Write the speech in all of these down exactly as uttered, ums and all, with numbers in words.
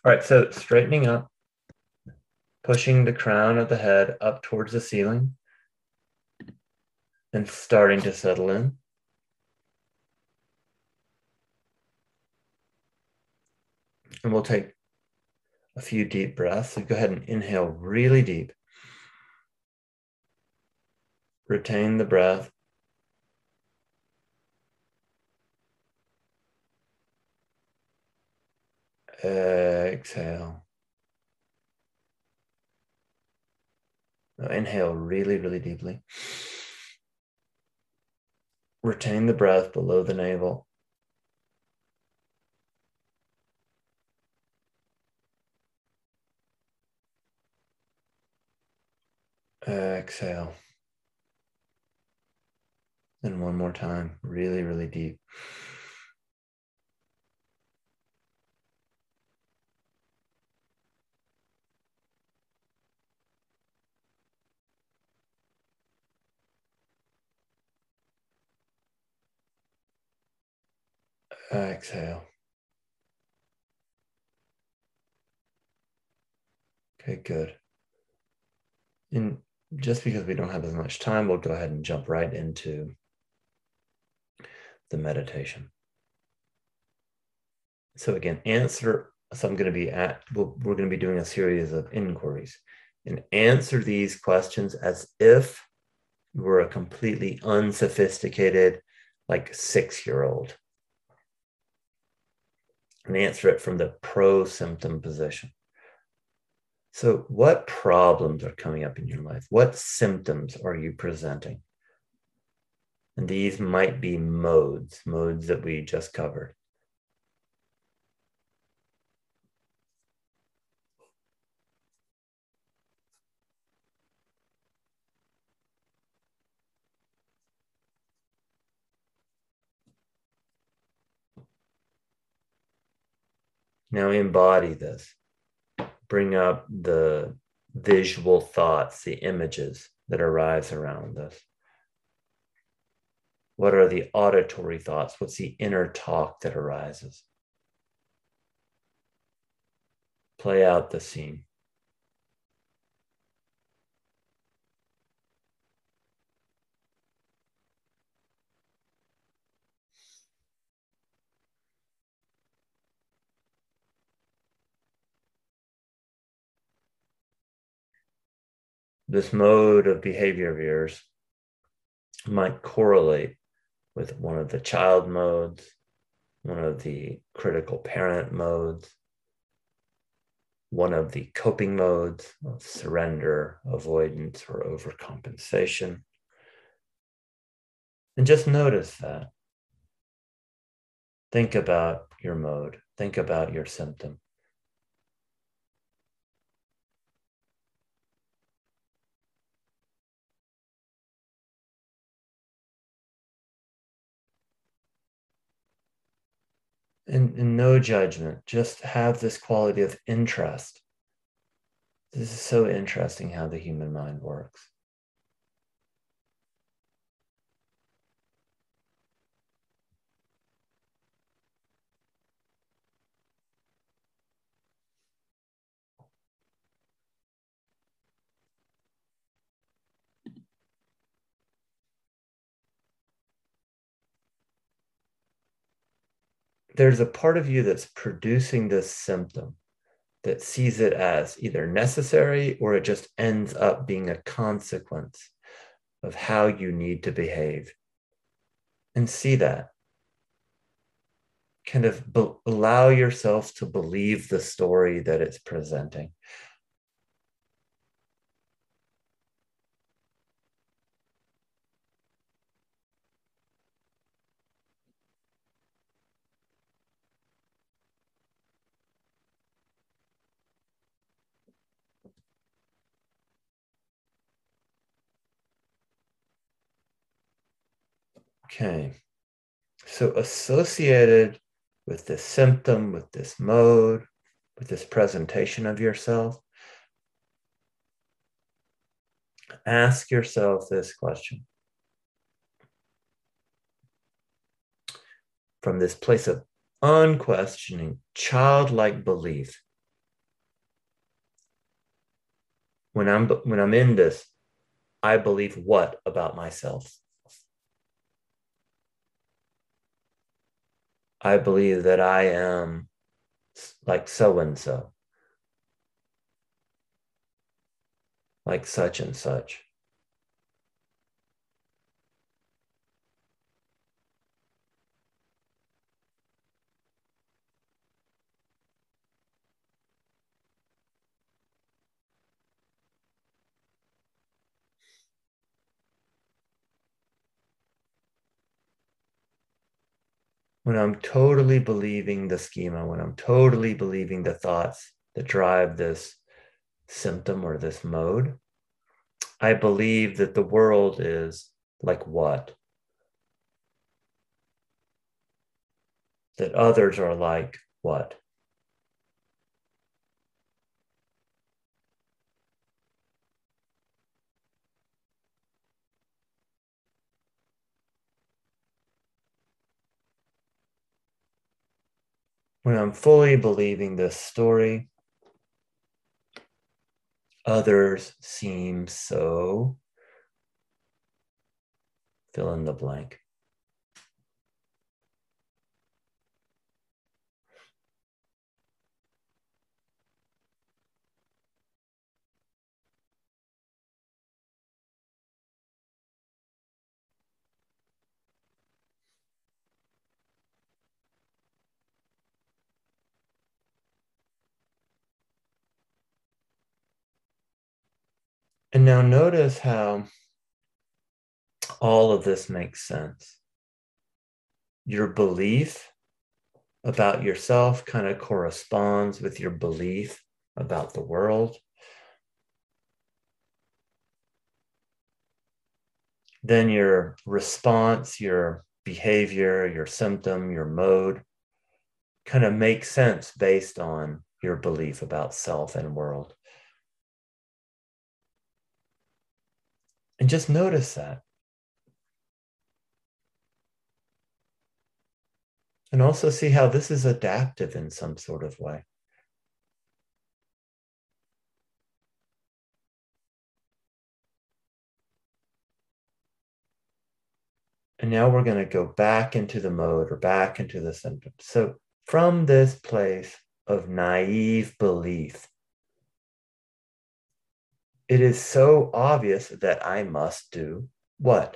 All right, so straightening up, pushing the crown of the head up towards the ceiling and starting to settle in. And we'll take a few deep breaths. So go ahead and inhale really deep. Retain the breath. Exhale. Now inhale really, really deeply. Retain the breath below the navel. Exhale. And one more time, really, really deep. Exhale. Okay, good. And just because we don't have as much time, we'll go ahead and jump right into the meditation. So again, answer, so I'm going to be at, we're going to be doing a series of inquiries and answer these questions as if you were a completely unsophisticated, like six-year-old. And answer it from the pro-symptom position. So what problems are coming up in your life? What symptoms are you presenting? And these might be modes, modes that we just covered. Now embody this. Bring up the visual thoughts, the images that arise around us. What are the auditory thoughts? What's the inner talk that arises? Play out the scene. This mode of behavior of yours might correlate with one of the child modes, one of the critical parent modes, one of the coping modes of surrender, avoidance, or overcompensation. And just notice that. Think about your mode. Think about your symptom. And, and no judgment, just have this quality of interest. This is so interesting how the human mind works. There's a part of you that's producing this symptom that sees it as either necessary or it just ends up being a consequence of how you need to behave. And see that. Kind of be- allow yourself to believe the story that it's presenting. Okay. So associated with this symptom, with this mode, with this presentation of yourself, ask yourself this question. From this place of unquestioning, childlike belief, When I'm when I'm in this, I believe what about myself? I believe that I am like so and so, like such and such. When I'm totally believing the schema, when I'm totally believing the thoughts that drive this symptom or this mode, I believe that the world is like what? That others are like what? When I'm fully believing this story, others seem so, fill in the blank. And now notice how all of this makes sense. Your belief about yourself kind of corresponds with your belief about the world. Then your response, your behavior, your symptom, your mode kind of makes sense based on your belief about self and world. And just notice that. And also see how this is adaptive in some sort of way. And now we're going to go back into the mode or back into the symptom. So from this place of naive belief, it is so obvious that I must do what?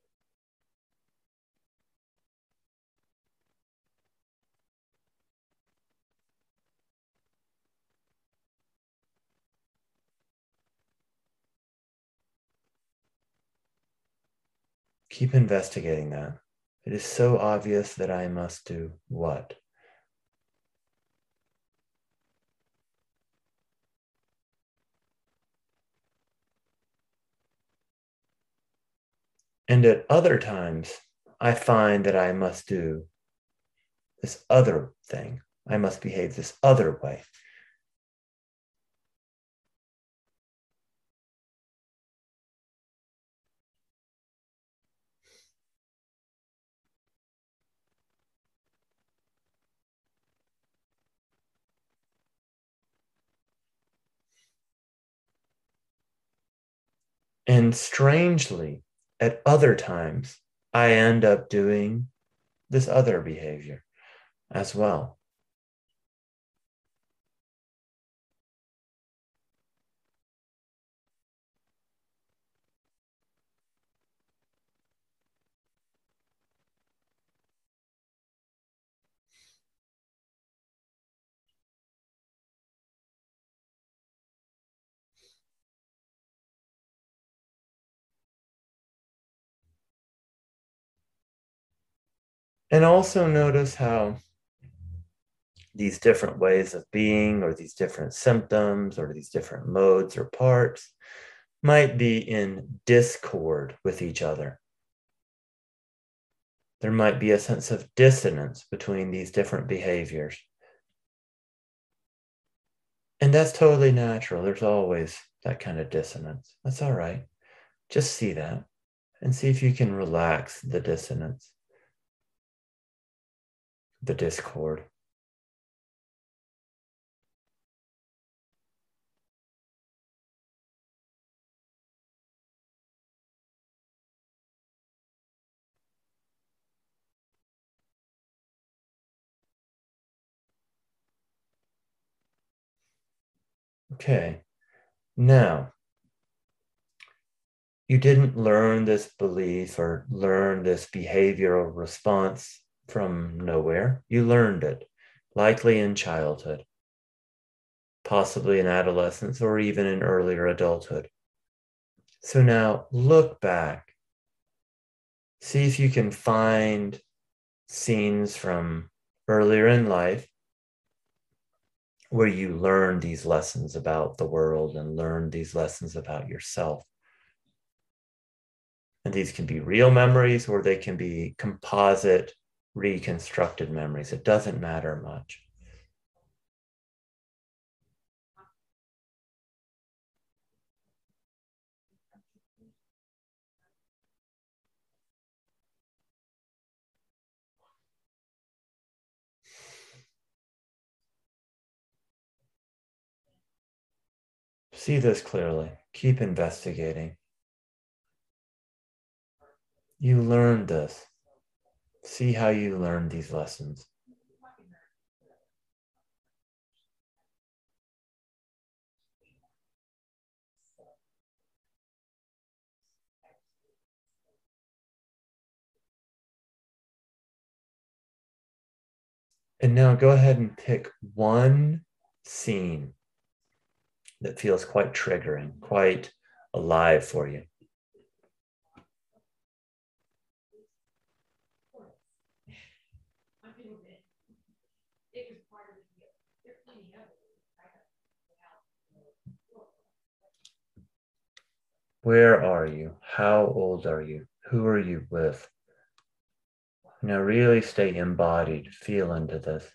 Keep investigating that. It is so obvious that I must do what? And at other times, I find that I must do this other thing. I must behave this other way. And strangely, at other times, I end up doing this other behavior as well. And also notice how these different ways of being, or these different symptoms, or these different modes or parts might be in discord with each other. There might be a sense of dissonance between these different behaviors. And that's totally natural. There's always that kind of dissonance. That's all right. Just see that and see if you can relax the dissonance, the discord. Okay, now you didn't learn this belief or learn this behavioral response from nowhere. You learned it, likely in childhood, possibly in adolescence, or even in earlier adulthood. So now look back, see if you can find scenes from earlier in life where you learned these lessons about the world and learned these lessons about yourself. And these can be real memories or they can be composite, reconstructed memories. It doesn't matter much. See this clearly. Keep investigating. You learned this. See how you learned these lessons. And now go ahead and pick one scene that feels quite triggering, quite alive for you. Where are you? How old are you? Who are you with? Now really stay embodied, feel into this.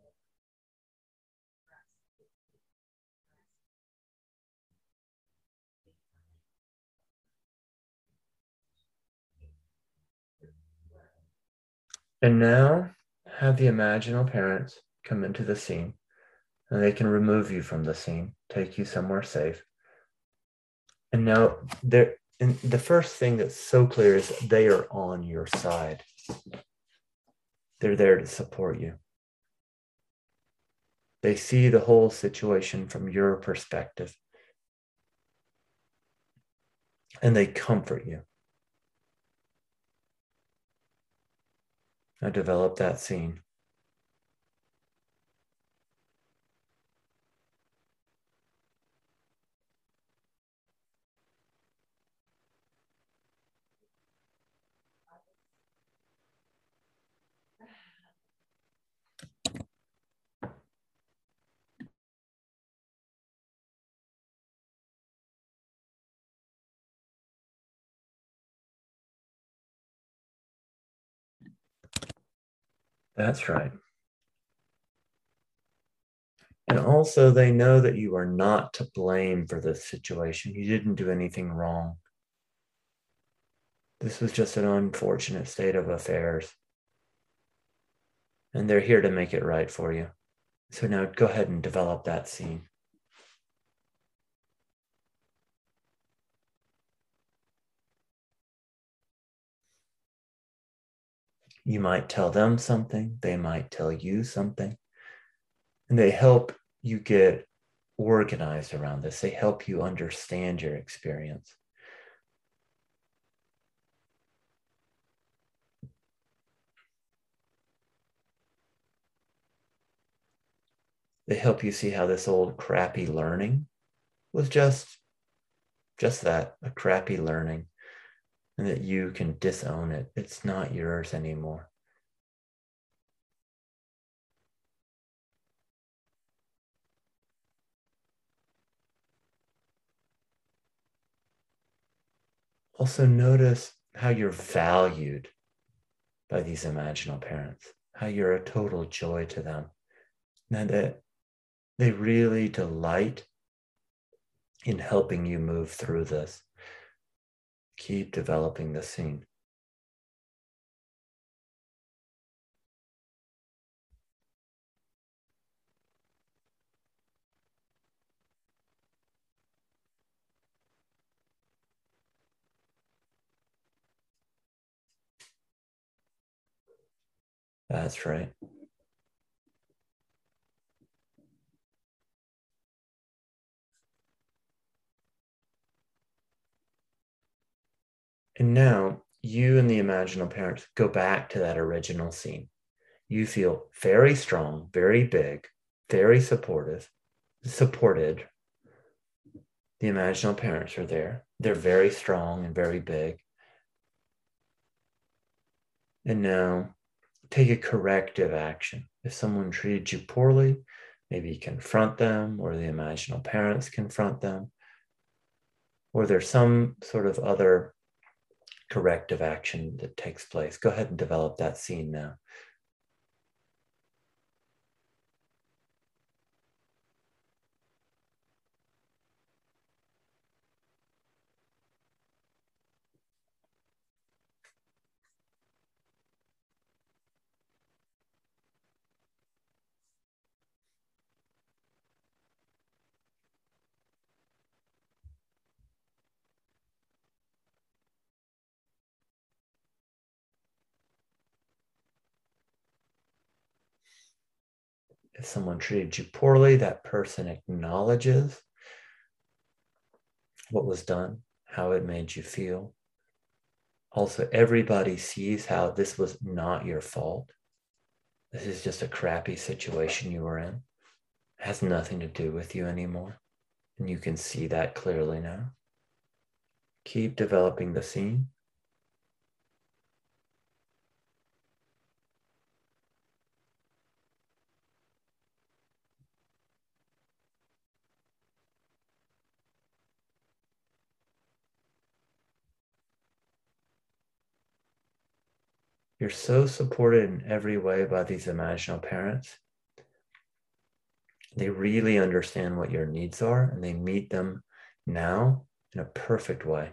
And now have the imaginal parents come into the scene and they can remove you from the scene, take you somewhere safe. And now they're, and the first thing that's so clear is they are on your side. They're there to support you. They see the whole situation from your perspective and they comfort you. Now develop that scene. That's right. And also, they know that you are not to blame for this situation. You didn't do anything wrong. This was just an unfortunate state of affairs. And they're here to make it right for you. So now go ahead and develop that scene. You might tell them something, they might tell you something, and they help you get organized around this. They help you understand your experience. They help you see how this old crappy learning was just just that, a crappy learning, and that you can disown it. It's not yours anymore. Also notice how you're valued by these imaginal parents, how you're a total joy to them, and that they really delight in helping you move through this. Keep developing the scene. That's right. And now you and the imaginal parents go back to that original scene. You feel very strong, very big, very supportive, supported. The imaginal parents are there. They're very strong and very big. And now take a corrective action. If someone treated you poorly, maybe confront them, or the imaginal parents confront them, or there's some sort of other corrective action that takes place. Go ahead and develop that scene now. If someone treated you poorly, that person acknowledges what was done, how it made you feel. Also, everybody sees how this was not your fault. This is just a crappy situation you were in. It has nothing to do with you anymore. And you can see that clearly now. Keep developing the scene. You're so supported in every way by these imaginal parents. They really understand what your needs are, and they meet them now in a perfect way.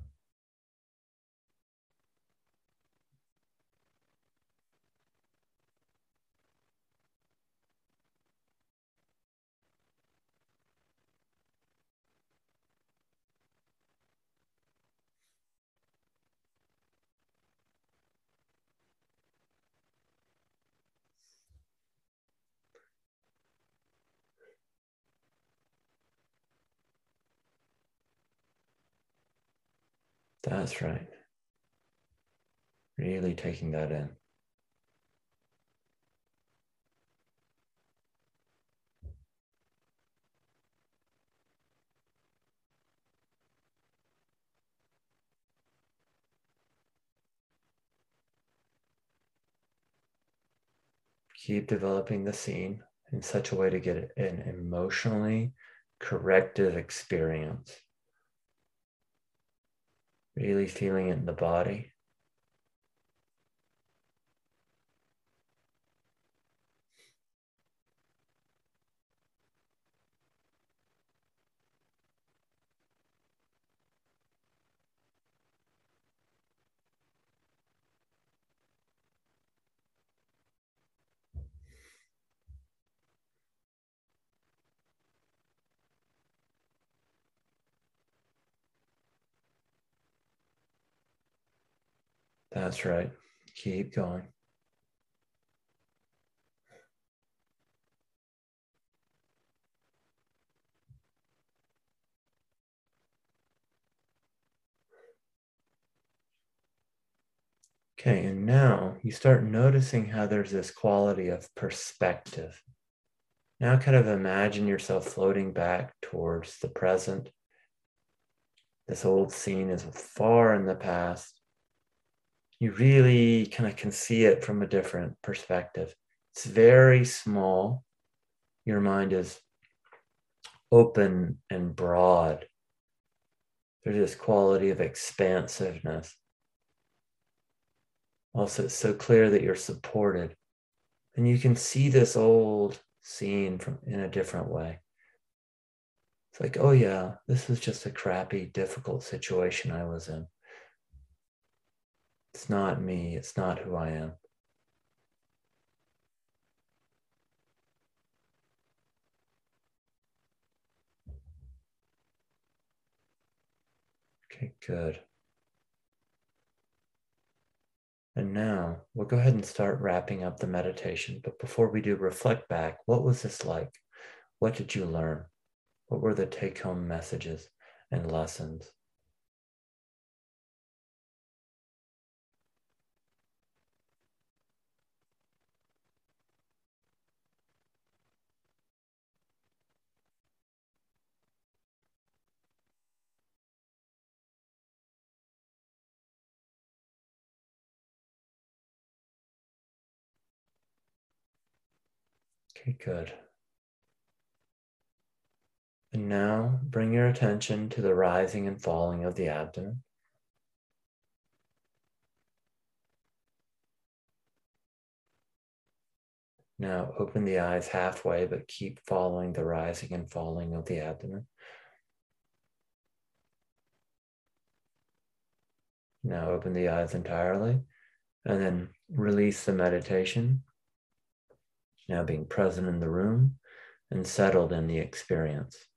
That's right. Really taking that in. Keep developing the scene in such a way to get an emotionally corrective experience. Really feeling it in the body. That's right. Keep going. Okay, and now you start noticing how there's this quality of perspective. Now kind of imagine yourself floating back towards the present. This old scene is far in the past. You really kind of can see it from a different perspective. It's very small. Your mind is open and broad. There's this quality of expansiveness. Also, it's so clear that you're supported. And you can see this old scene from in a different way. It's like, oh yeah, this was just a crappy, difficult situation I was in. It's not me. It's not who I am. Okay, good. And now we'll go ahead and start wrapping up the meditation. But before we do, reflect back. What was this like? What did you learn? What were the take-home messages and lessons? Okay, good. And now bring your attention to the rising and falling of the abdomen. Now open the eyes halfway, but keep following the rising and falling of the abdomen. Now open the eyes entirely and then release the meditation. Now being present in the room and settled in the experience.